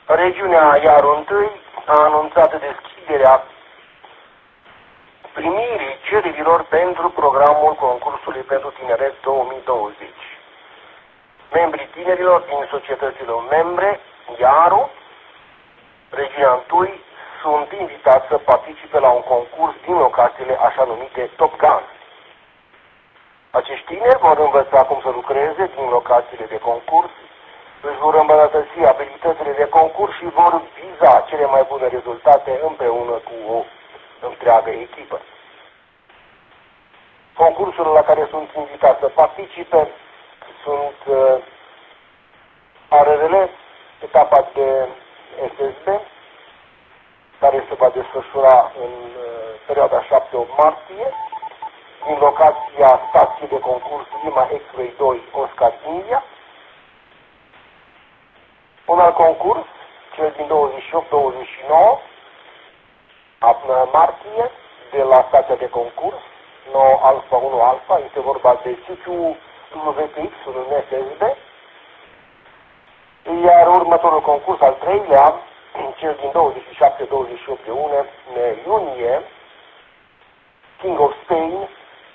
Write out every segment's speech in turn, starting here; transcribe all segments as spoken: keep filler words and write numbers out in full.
Regiunea Iaru întâi a anunțat deschiderea primirii cererilor pentru programul concursului pentru tineret două mii douăzeci. Membrii tinerilor din societățile membre, Iaru, Regiunea întâi, sunt invitați să participe la un concurs din locațiile așa numite Top Gun. Acești tineri vor învăța cum să lucreze din locațiile de concurs, își vor îmbunătăți abilitățile de concurs și vor viza cele mai bune rezultate împreună cu o întreagă echipă. Concursurile la care sunt invitați să participe sunt uh, A R R L, etapa de S S B, care se va desfășura în uh, perioada șapte opt martie, din locația stației de concurs Lima X-Ray doi Oscar India. Un alt concurs, cel din douăzeci și opt douăzeci și nouă martie, de la stația de concurs nouă Alfa unu Alfa, este vorba de C Q W T X în S S B, iar următorul concurs, al treilea, cel din douăzeci și șapte douăzeci și opt iunie, King of Spain,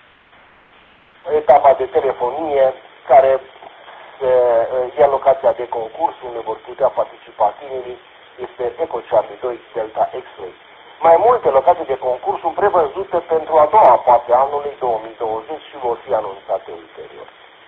etapa de telefonie, care se ia locația de concurs, unde vor putea participa tinerii, este Eco Charlie doi Delta X-Ray. Mai multe locații de concurs sunt prevăzute pentru a doua parte a anului două mii douăzeci și vor fi anunțate ulterior.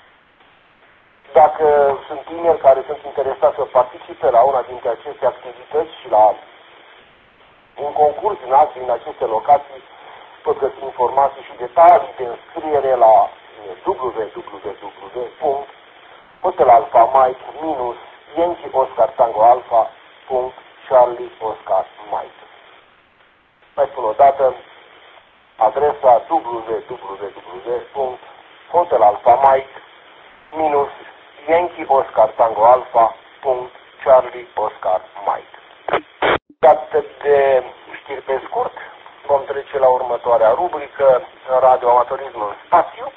Dacă sunt tineri care sunt interesați să participe la una dintre aceste activități și la un concurs din alte din aceste locații, pot găsi informații și detalii de înscriere la w w w punct hotel alfa mike minus yankee oscar tango alfa punct charlie oscar mike. Mai spun o dată, adresa w w w punct hotel alfa mike minus yankee oscar tango alfa punct charlie oscar mike. Atât de știri pe scurt, vom trece la următoarea rubrică, radioamatorism în spațiu.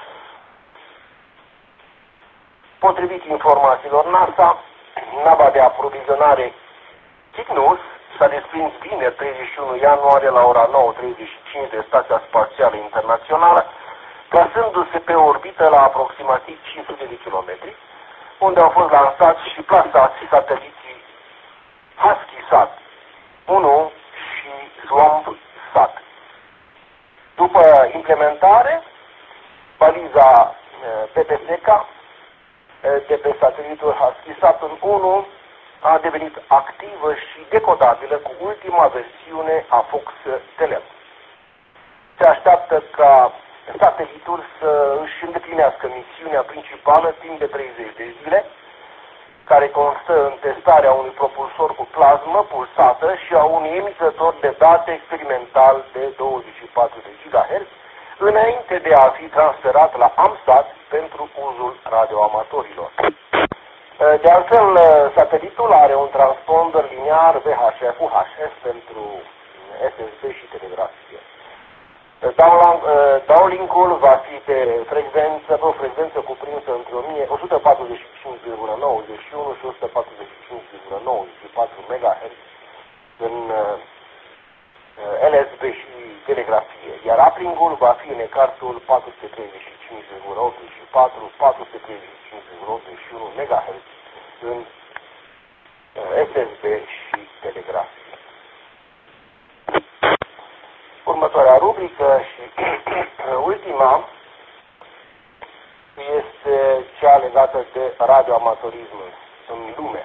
Potrivit informațiilor NASA, nava de aprovizionare Cygnus s-a desprins vineri treizeci și unu ianuarie la ora nouă treizeci și cinci de Stația Spațială Internațională, plasându-se pe orbită la aproximativ cinci sute de kilometri, unde au fost lansați și plasați sateliții HuskySat unu și SwampSat. După implementare, baliza P P S C de pe satelitul HuskySat unu a devenit activă și decodabilă cu ultima versiune a Fox Telem. Se așteaptă ca satelitul să își îndeplinească misiunea principală timp de treizeci de zile, care constă în testarea unui propulsor cu plasmă pulsată și a unui emițător de date experimental de douăzeci și patru de gigahertz, înainte de a fi transferat la AMSAT pentru uzul radioamatorilor. De altfel, satelitul are un transponder liniar V H F U H F pentru S S B și telegrafie. Downlink-ul va fi pe frecvență, pe o frecvență cuprinsă între o sută patruzeci și cinci virgulă nouăzeci și unu și o sută patruzeci și cinci virgulă nouăzeci și patru megahertz în L S B și telegrafie, iar uplink-ul va fi în ecartul patru sute treizeci și cinci virgulă optzeci și patru - patru sute treizeci și cinci virgulă optzeci și unu megahertz în S S B și telegrafie. Următoarea rubrică și ultima este cea legată de radioamatorism în lume.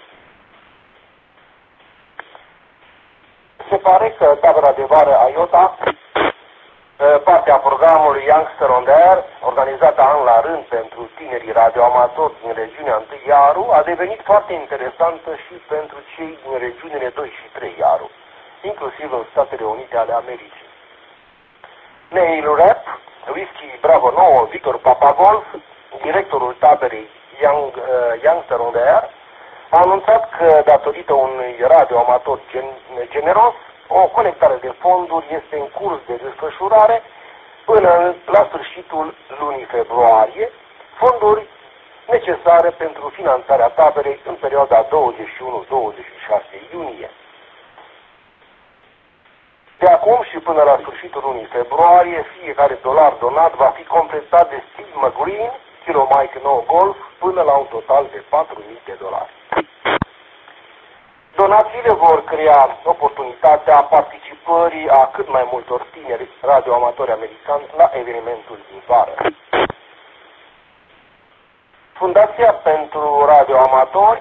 Se pare că tabăra de vară a IOTA, partea programului Youngster on the Air, organizată an la rând pentru tinerii radioamatori din regiunea unu Iaru, a devenit foarte interesantă și pentru cei din regiunile doi și trei Iaru, inclusiv în Statele Unite ale Americii. Neil Rapp, Whisky Bravo nouă, Victor Papagolf, directorul taberei Young, uh, Youngster on the Air, a anunțat că, datorită unui radioamator gen, generos, o colectare de fonduri este în curs de desfășurare până la sfârșitul lunii februarie, fonduri necesare pentru finanțarea taberei în perioada douăzeci și unu douăzeci și șase iunie. De acum și până la sfârșitul lunii februarie, fiecare dolar donat va fi completat de Steve McGreen, Kilo Mike nouă Golf, până la un total de patru mii de dolari. Donațiile vor crea oportunitatea participării a cât mai multor tineri radioamatori americani la evenimentul din vară. Fundația pentru radioamatori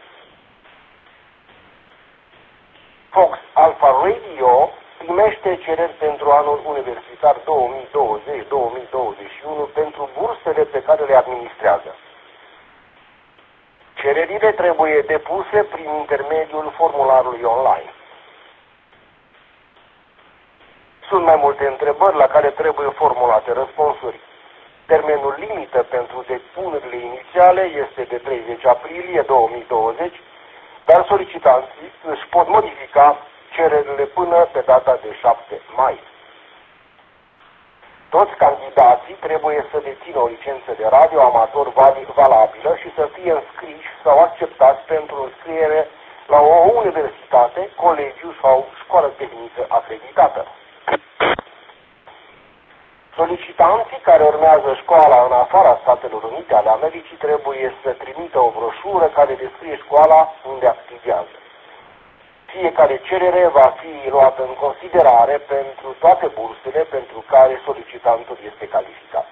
Fox Alpha Radio primește cereri pentru anul universitar două mii douăzeci două mii douăzeci și unu pentru bursele pe care le administrează. Cererile trebuie depuse prin intermediul formularului online. Sunt mai multe întrebări la care trebuie formulate răspunsuri. Termenul limită pentru depunerile inițiale este de treizeci aprilie două mii douăzeci, dar solicitanții își pot modifica cererile până pe data de șapte mai. Toți candidații trebuie să dețină o licență de radio amator valabilă și să fie înscriși sau acceptați pentru înscriere la o universitate, colegiu sau școală tehnică acreditată. Solicitanții care urmează școala în afara Statelor Unite ale Americii trebuie să trimită o broșură care descrie școala unde studiază. Fiecare cerere va fi luată în considerare pentru toate bursele pentru care solicitantul este calificat.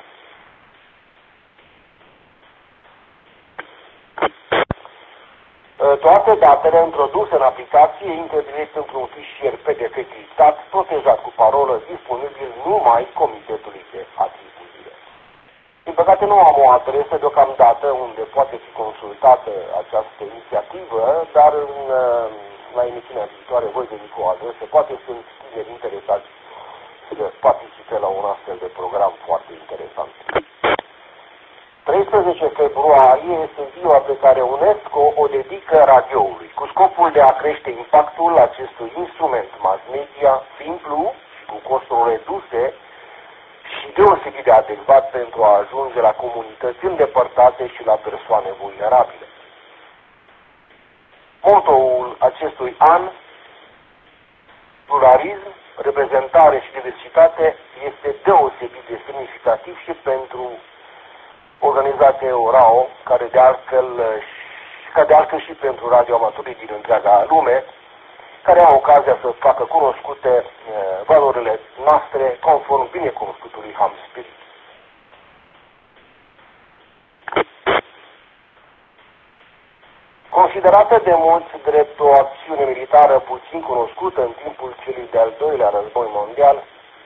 Toate datele introduse în aplicație intră direct într-un fișier P D F criptat, protejat cu parolă, disponibil numai Comitetului de Atribuire. Din păcate nu am o adresă deocamdată unde poate fi consultată această inițiativă, dar în, la emisiunea viitoare voi veni cu o adresă. Poate sunt tineri interesați să participe la un astfel de program foarte interesant. treisprezece februarie este ziua pe care UNESCO o dedică radioului, cu scopul de a crește impactul acestui instrument mass media simplu și cu costuri reduse și deosebit de adecvat pentru a ajunge la comunități îndepărtate și la persoane vulnerabile. Motoul acestui an, pluralism, reprezentare și diversitate, este deosebit de semnificativ și pentru organizația RAO, care de altfel, ca de altfel și pentru radioamatorii din întreaga lume, care au ocazia să facă cunoscute e, valorile noastre conform binecunoscutului Ham Spirit. Considerată de mulți drept o acțiune militară puțin cunoscută în timpul celui de-al doilea război mondial,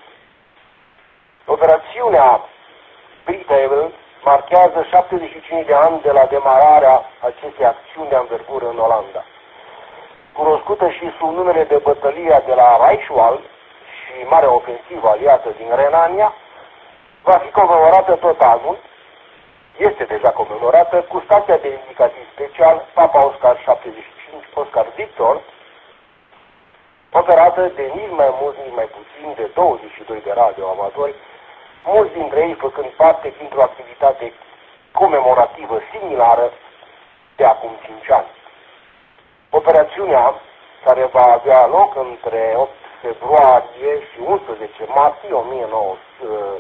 operațiunea Britainable marchează șaptezeci și cinci de ani de la demararea acestei acțiuni de anvergură în Olanda. Cunoscută și sub numele de bătălia de la Reichswald și marea ofensivă aliată din Renania, va fi comemorată tot anul, este deja comemorată, cu stația de indicativ special Papa Oscar șaptezeci și cinci, Oscar Victor, operată de nici mai mult, nici mai puțin de douăzeci și doi de radioamatori, mulți dintre ei făcând parte dintr-o activitate comemorativă similară de acum cinci ani. Operațiunea, care va avea loc între opt februarie și unsprezece martie o mie nouă sute,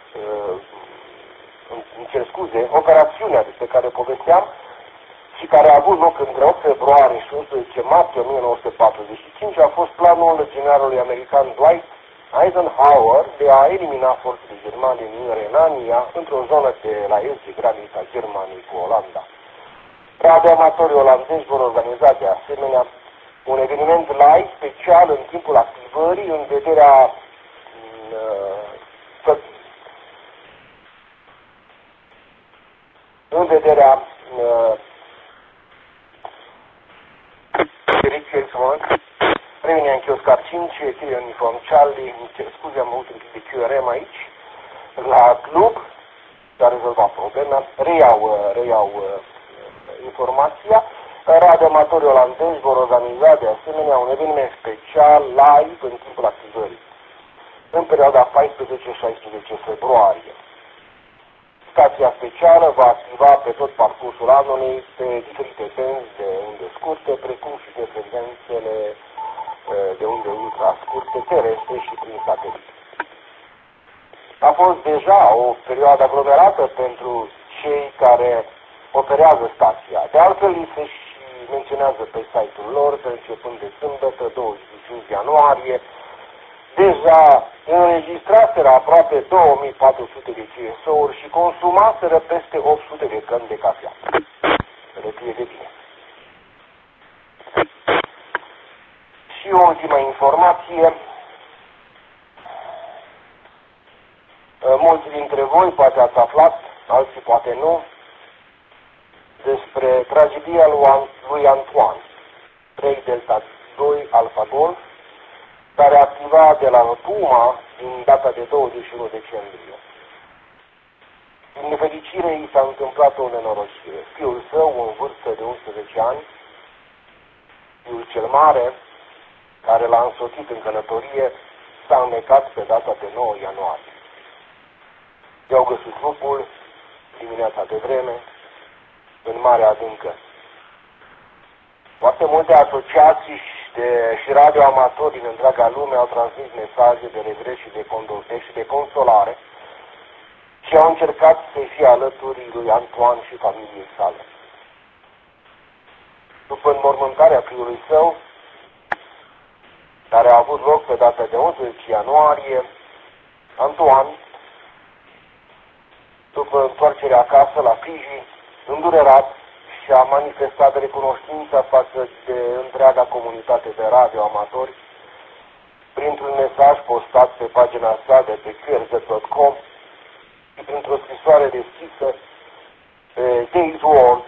îmi cer scuze, operațiunea despre care povesteam și care a avut loc între opt februarie și unsprezece martie o mie nouă sute patruzeci și cinci a fost planul generalului american Dwight Eisenhower de a elimina forțele germane din Renania într-o zonă de la est de granița Germaniei cu Olanda. Radioamatorii olandezi vor organiza de asemenea un eveniment live special în timpul activării în vederea uh, în vederea uh, direcției Revine în Chioscar cinci, Etirie Uniform Charlie, îmi cer scuze, am avut un pic de Q R M aici, la club, s-a rezolvat problema, reiau, reiau uh, informația. Radioamatorii olandezi vor organiza de asemenea un eveniment special live în timpul activării, în perioada paisprezece șaisprezece februarie. Stația specială va activa pe tot parcursul anului pe diferite benzi de unde scurte, precum și de frecvențele de unde ultrascurte, terestre și prin satelit. A fost deja o perioadă aglomerată pentru cei care operează stația. De altfel, li se și menționează pe site-ul lor că începând de sâmbătă, douăzeci și cinci ianuarie, deja înregistraseră aproape două mii patru sute de C S O-uri și consumaseră peste opt sute de căni de cafea. Să le fie de bine. Și o ultimă informație. Mulți dintre voi poate ați aflat, alții poate nu, despre tragedia lui Antoine, trei Delta doi Alpha Golf, care activa de la Puma din data de douăzeci și unu decembrie. Din nefericire, i s-a întâmplat o nenorocire. Fiul său, în vârstă de unsprezece ani, fiul cel mare, care l-a însoțit în călătorie, s-a înnecat pe data de nouă ianuarie. I-au găsit trupul dimineața de vreme în Marea Adâncă. Foarte multe asociații de, și radioamatori din întreaga lume au transmis mesaje de regret și de condolare și de consolare și au încercat să fie alături lui Antoine și familiei sale. După înmormântarea fiului său, care a avut loc pe data de unsprezece ianuarie, Antoine, după întoarcerea acasă la Fiji, îndurerat, și-a manifestat recunoștința față de întreaga comunitate de radioamatori printr-un mesaj postat pe pagina sa de pe Q R Z punct com și printr-o scrisoare deschisă pe Days World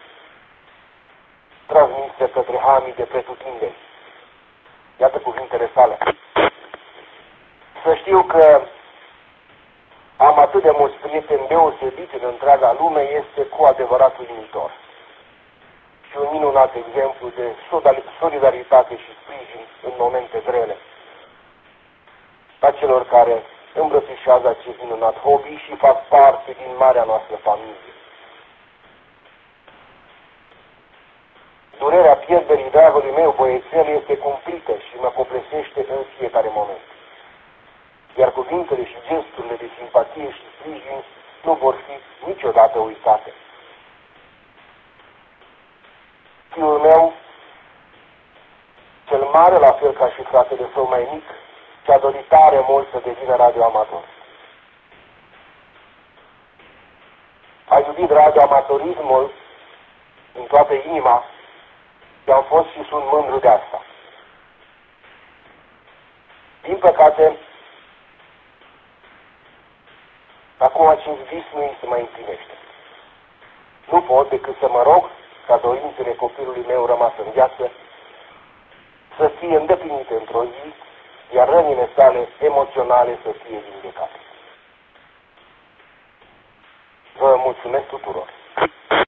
transmisă către Hami de pretutindeni. Iată cuvintele sale. Să știu că am atât de mulți prieteni deosebiți în întreaga lume este cu adevărat uimitor. Și un minunat exemplu de solidaritate și sprijin în momente grele a celor care îmbrățișează acest minunat hobby și fac parte din marea noastră familie. Durerea pierderii dragului meu băiețel este cumplită și mă copleșește în fiecare moment. Iar cuvintele și gesturile de simpatie și sprijin nu vor fi niciodată uitate. Fiul meu, cel mare, la fel ca și fratele său mai mic, și-a dorit tare mult să devină radioamator. A iubit radioamatorismul în toată inima și am fost și sunt mândru de asta. Din păcate, acum acest vis nu îi se mai împlinește. Nu pot decât să mă rog ca dorințele copilului meu rămas în viață să fie îndeplinite într-o zi, iar rănile sale emoționale să fie vindecate. Vă mulțumesc tuturor!